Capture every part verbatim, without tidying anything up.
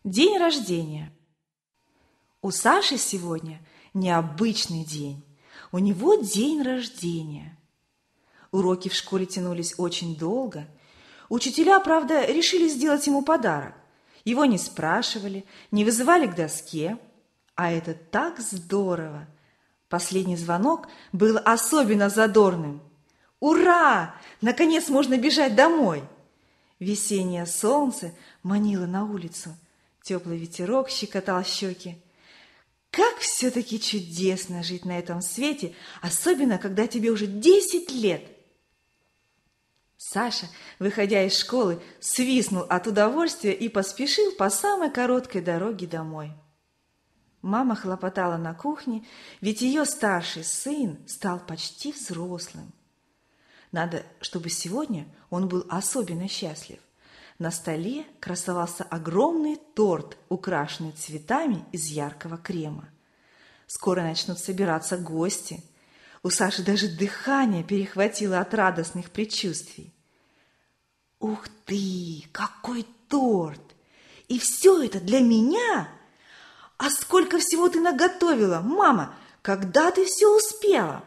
День рождения. У Саши сегодня необычный день. У него день рождения. Уроки в школе тянулись очень долго. Учителя, правда, решили сделать ему подарок. Его не спрашивали, не вызывали к доске. А это так здорово! Последний звонок был особенно задорным. Ура! Наконец можно бежать домой! Весеннее солнце манило на улицу. Теплый ветерок щекотал щеки. Как все-таки чудесно жить на этом свете, особенно когда тебе уже десять лет. Саша, выходя из школы, свистнул от удовольствия и поспешил по самой короткой дороге домой. Мама хлопотала на кухне, ведь ее старший сын стал почти взрослым. Надо, чтобы сегодня он был особенно счастлив. На столе красовался огромный торт, украшенный цветами из яркого крема. Скоро начнут собираться гости. У Саши даже дыхание перехватило от радостных предчувствий. Ух ты, какой торт! И все это для меня? А сколько всего ты наготовила, мама? Когда ты все успела?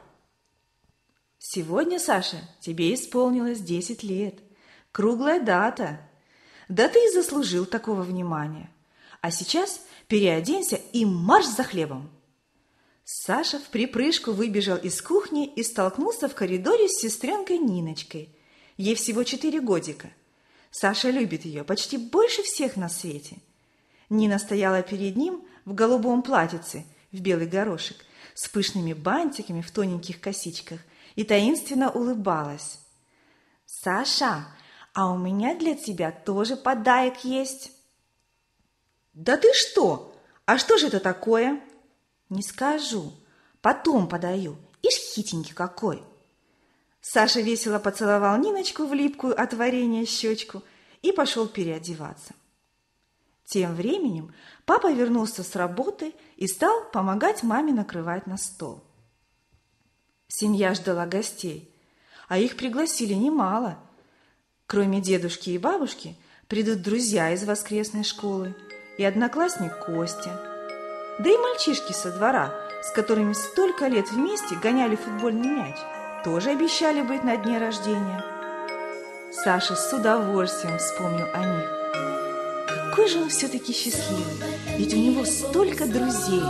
Сегодня, Саша, тебе исполнилось десять лет. Круглая дата. Да ты и заслужил такого внимания. А сейчас переоденься и марш за хлебом. Саша в припрыжку выбежал из кухни и столкнулся в коридоре с сестренкой Ниночкой. Ей всего четыре годика. Саша любит ее почти больше всех на свете. Нина стояла перед ним в голубом платьице, в белый горошек, с пышными бантиками в тоненьких косичках и таинственно улыбалась. «Саша, а у меня для тебя тоже подарок есть». «Да ты что? А что же это такое?» «Не скажу. Потом подаю. Ишь, хитренький какой!» Саша весело поцеловал Ниночку в липкую от варенья щечку и пошел переодеваться. Тем временем папа вернулся с работы и стал помогать маме накрывать на стол. Семья ждала гостей, а их пригласили немало. Кроме дедушки и бабушки придут друзья из воскресной школы и одноклассник Костя, да и мальчишки со двора, с которыми столько лет вместе гоняли футбольный мяч, тоже обещали быть на дне рождения. Саша с удовольствием вспомнил о них. Какой же он все-таки счастливый, ведь у него столько друзей.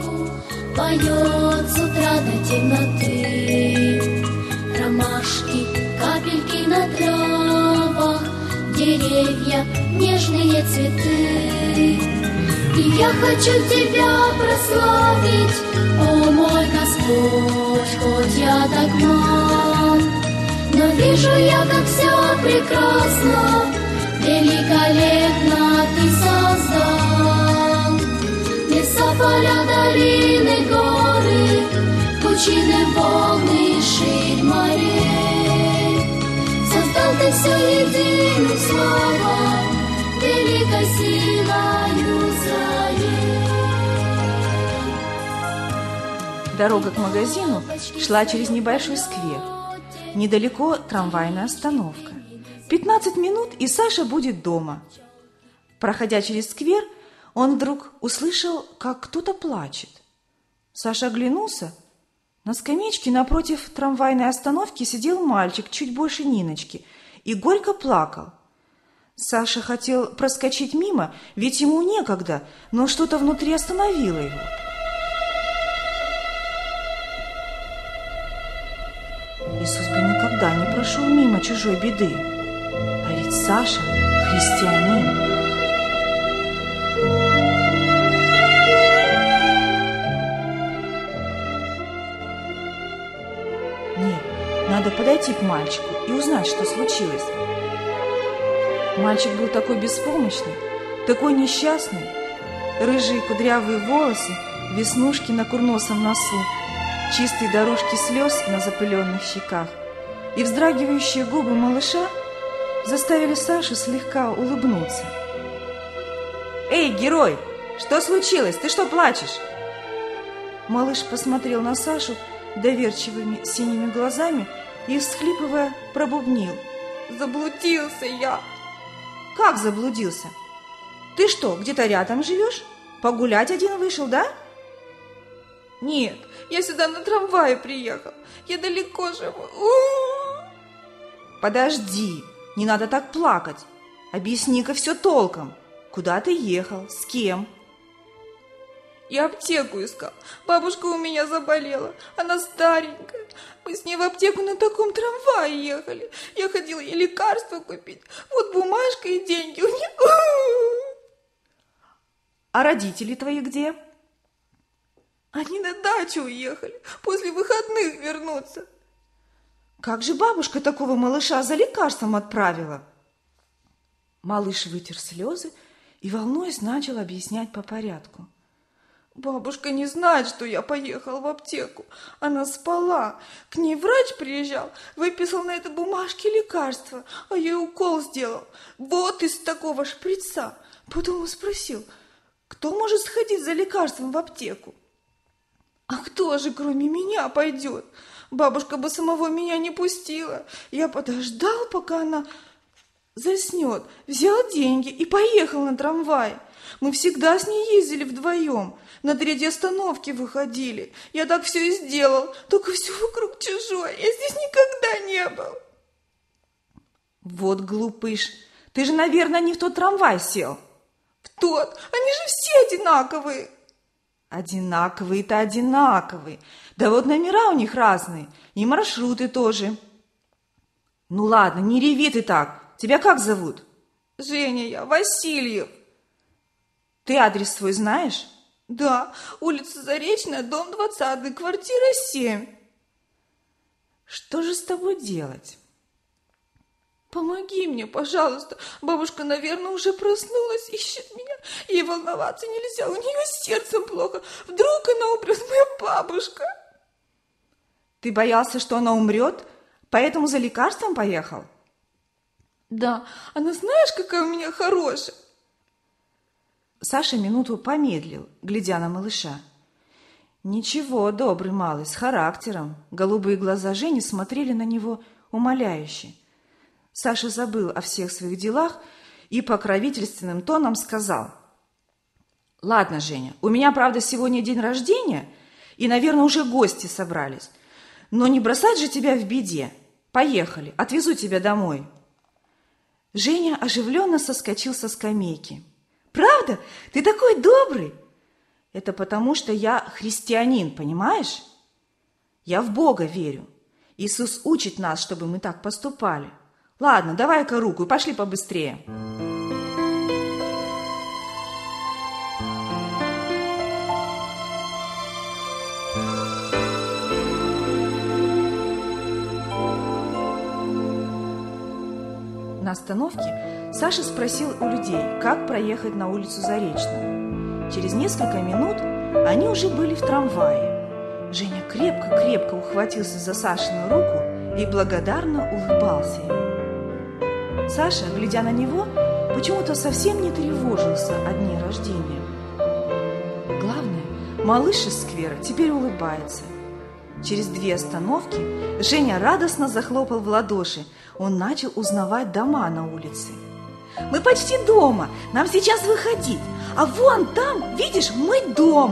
Поет с утра до темноты, ромашки, капельки на травах, деревья, нежные цветы. И я хочу тебя прославить, о мой Господь, хоть я так мал, но вижу я, как все прекрасно, великолепно ты создал. Леса, поля, долины, горы, пучины, волны, ширь морей. Создал ты все единым словом, великой силою своей. Дорога к магазину шла через небольшой сквер. Недалеко трамвайная остановка. Пятнадцать минут, и Саша будет дома. Проходя через сквер, он вдруг услышал, как кто-то плачет. Саша оглянулся. На скамеечке напротив трамвайной остановки сидел мальчик чуть больше Ниночки и горько плакал. Саша хотел проскочить мимо, ведь ему некогда, но что-то внутри остановило его. Иисус бы никогда не прошел мимо чужой беды. А ведь Саша христианин. Нет, надо подойти к мальчику и узнать, что случилось. Мальчик был такой беспомощный, такой несчастный. Рыжие кудрявые волосы, веснушки на курносом носу, чистые дорожки слез на запыленных щеках и вздрагивающие губы малыша заставили Сашу слегка улыбнуться. «Эй, герой, что случилось? Ты что плачешь?» Малыш посмотрел на Сашу доверчивыми синими глазами и, всхлипывая, пробубнил: «Заблудился я!» «Как заблудился?» Ты что, где-то рядом живешь? Погулять один вышел, да? Нет, я сюда на трамвае приехал. Я далеко живу. У-у-у. Подожди, не надо так плакать. Объясни-ка все толком. Куда ты ехал? С кем? Я аптеку искал. Бабушка у меня заболела. Она старенькая. Мы с ней в аптеку на таком трамвае ехали. Я ходила ей лекарства купить. Вот бумажка и деньги у нее. А родители твои где? Они на дачу уехали. После выходных вернутся. Как же бабушка такого малыша за лекарством отправила? Малыш вытер слезы и, волнуясь, начал объяснять по порядку. Бабушка не знает, что я поехал в аптеку. Она спала. К ней врач приезжал, выписал на этой бумажке лекарство, а я ей укол сделал. Вот из такого шприца. Потом он спросил, кто может сходить за лекарством в аптеку? А кто же, кроме меня, пойдет? Бабушка бы самого меня не пустила. Я подождал, пока она заснет, взял деньги и поехал на трамвае. Мы всегда с ней ездили вдвоем. На третьей остановке выходили. Я так все и сделал. Только все вокруг чужое. Я здесь никогда не был. Вот глупыш. Ты же, наверное, не в тот трамвай сел. В тот. Они же все одинаковые. Одинаковые-то одинаковые. Да вот номера у них разные. И маршруты тоже. Ну ладно, не реви ты так. Тебя как зовут? Женя я, Васильев. Ты адрес свой знаешь? Да, улица Заречная, дом двадцатый, квартира семь. Что же с тобой делать? Помоги мне, пожалуйста. Бабушка, наверное, уже проснулась, ищет меня. Ей волноваться нельзя, у нее с сердцем плохо. Вдруг она умрет, моя бабушка. Ты боялся, что она умрет, поэтому за лекарством поехал? Да, она знаешь, какая у меня хорошая? Саша минуту помедлил, глядя на малыша. Ничего, добрый малый, с характером. Голубые глаза Жени смотрели на него умоляюще. Саша забыл о всех своих делах и покровительственным тоном сказал: «Ладно, Женя, у меня, правда, сегодня день рождения, и, наверное, уже гости собрались. Но не бросать же тебя в беде. Поехали, отвезу тебя домой». Женя оживленно соскочил со скамейки. «Правда? Ты такой добрый!» «Это потому, что я христианин, понимаешь? Я в Бога верю. Иисус учит нас, чтобы мы так поступали. Ладно, давай-ка руку и пошли побыстрее». На остановке Саша спросил у людей, как проехать на улицу Заречную. Через несколько минут они уже были в трамвае. Женя крепко-крепко ухватился за Сашину руку и благодарно улыбался ему. Саша, глядя на него, почему-то совсем не тревожился о дне рождения. Главное, малыш из сквера теперь улыбается. Через две остановки Женя радостно захлопал в ладоши. Он начал узнавать дома на улице. «Мы почти дома, нам сейчас выходить. А вон там, видишь, мой дом!»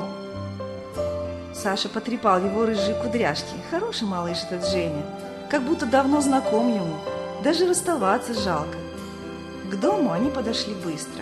Саша потрепал его рыжие кудряшки. Хороший малыш этот Женя, как будто давно знаком ему. Даже расставаться жалко. К дому они подошли быстро.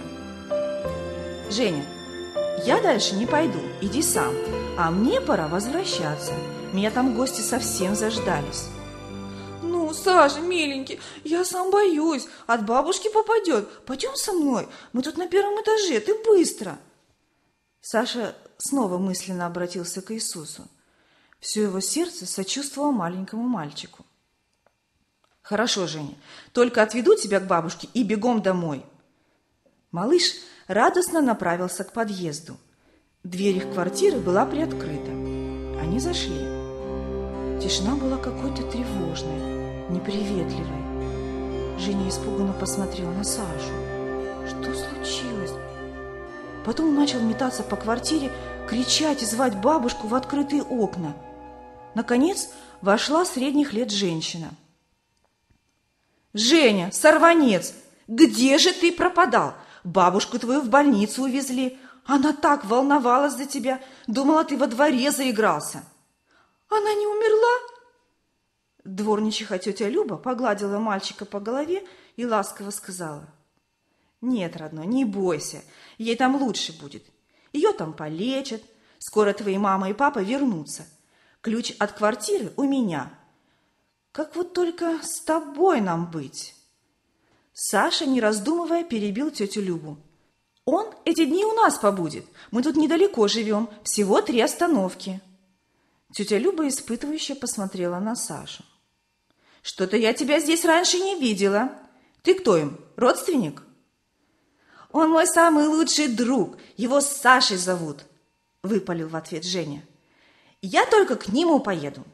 «Женя, я дальше не пойду, иди сам. А мне пора возвращаться. Меня там гости совсем заждались». «Ну, Саша, миленький, я сам боюсь. От бабушки попадет. Пойдем со мной. Мы тут на первом этаже. Ты быстро». Саша снова мысленно обратился к Иисусу. Все его сердце сочувствовало маленькому мальчику. «Хорошо, Женя, только отведу тебя к бабушке и бегом домой». Малыш радостно направился к подъезду. Дверь их квартиры была приоткрыта. Они зашли. Тишина была какой-то тревожной, неприветливой. Женя испуганно посмотрела на Сашу. Что случилось? Потом он начал метаться по квартире, кричать и звать бабушку в открытые окна. Наконец вошла средних лет женщина. «Женя, сорванец, где же ты пропадал? Бабушку твою в больницу увезли. Она так волновалась за тебя, думала, ты во дворе заигрался. Она не умерла? Дворничиха тетя Люба погладила мальчика по голове и ласково сказала: нет, родной, не бойся, ей там лучше будет. Ее там полечат, скоро твои мама и папа вернутся. Ключ от квартиры у меня. Как вот только с тобой нам быть? Саша, не раздумывая, перебил тетю Любу. Он эти дни у нас побудет. Мы тут недалеко живем, всего три остановки. Тетя Люба испытывающе посмотрела на Сашу. Что-то я тебя здесь раньше не видела. Ты кто им, родственник? Он мой самый лучший друг, его Сашей зовут, выпалил в ответ Женя. Я только к нему поеду.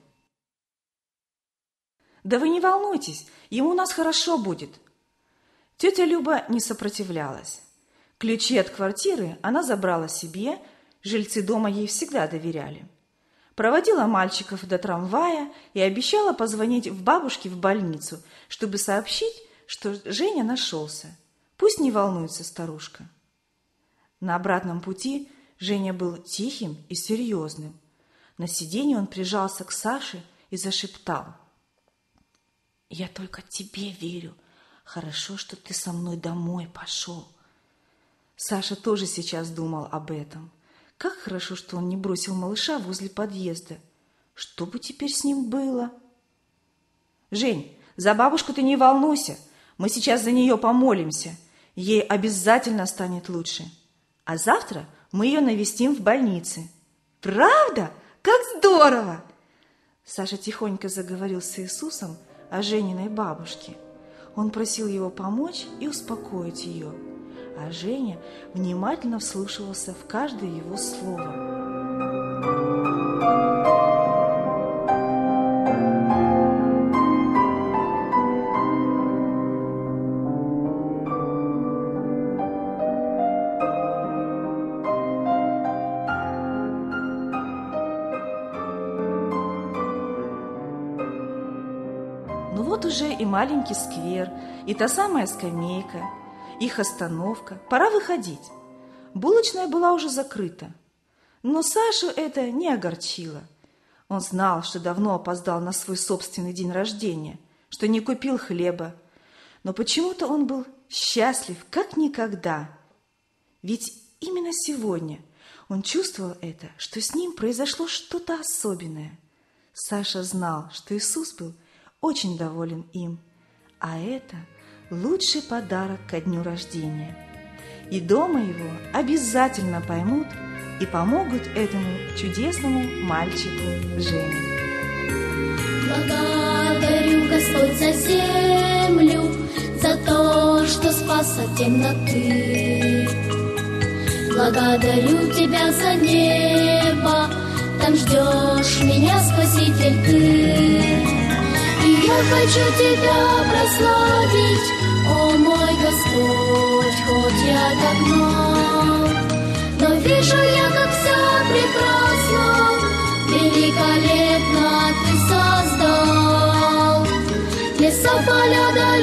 Да вы не волнуйтесь, ему у нас хорошо будет. Тетя Люба не сопротивлялась. Ключи от квартиры она забрала себе, жильцы дома ей всегда доверяли. Проводила мальчиков до трамвая и обещала позвонить в бабушке в больницу, чтобы сообщить, что Женя нашелся. Пусть не волнуется старушка. На обратном пути Женя был тихим и серьезным. На сиденье он прижался к Саше и зашептал: «Я только тебе верю. Хорошо, что ты со мной домой пошел». Саша тоже сейчас думал об этом. Как хорошо, что он не бросил малыша возле подъезда. Что бы теперь с ним было? «Жень, за бабушку ты не волнуйся. Мы сейчас за нее помолимся. Ей обязательно станет лучше. А завтра мы ее навестим в больнице». «Правда? Как здорово!» Саша тихонько заговорил с Иисусом о Жениной бабушке. Он просил его помочь и успокоить ее. А Женя внимательно вслушивался в каждое его слово. Ну вот уже и маленький сквер, и та самая скамейка, их остановка. Пора выходить. Булочная была уже закрыта. Но Сашу это не огорчило. Он знал, что давно опоздал на свой собственный день рождения, что не купил хлеба. Но почему-то он был счастлив, как никогда. Ведь именно сегодня он чувствовал это, что с ним произошло что-то особенное. Саша знал, что Иисус был очень доволен им, а это лучший подарок ко дню рождения. И дома его обязательно поймут и помогут этому чудесному мальчику Жене. Благодарю, Господь, за землю, за то, что спас от темноты. Благодарю Тебя за небо, там ждешь меня, Спаситель, Ты. И я хочу Тебя прославить, о мой Господь, хоть я давно, но вижу я, как все прекрасно, великолепно Ты создал. Леса, поля,